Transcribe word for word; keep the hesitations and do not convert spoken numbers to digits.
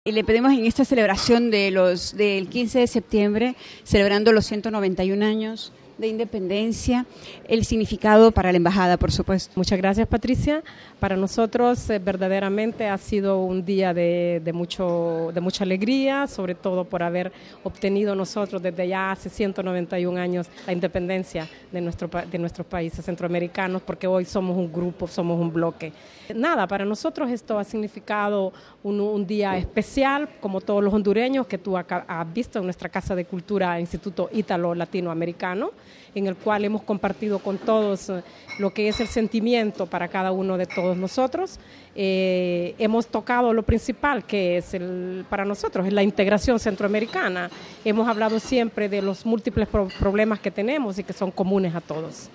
Y le pedimos en esta celebración de los del quince de septiembre, celebrando los ciento noventa y un años de independencia, el significado para la embajada, por supuesto. Muchas gracias, Patricia. Para nosotros eh, verdaderamente ha sido un día de, de, mucho, de mucha alegría, sobre todo por haber obtenido nosotros desde ya hace ciento noventa y un años la independencia de, nuestro, de nuestros países centroamericanos, porque hoy somos un grupo, somos un bloque. Nada, para nosotros esto ha significado un, un día especial, como todos los hondureños que tú has visto en nuestra Casa de Cultura, Instituto Ítalo Latinoamericano, en el cual hemos compartido con todos lo que es el sentimiento para cada uno de todos nosotros. Eh, hemos tocado lo principal, que es el, para nosotros es la integración centroamericana. Hemos hablado siempre de los múltiples pro- problemas que tenemos y que son comunes a todos.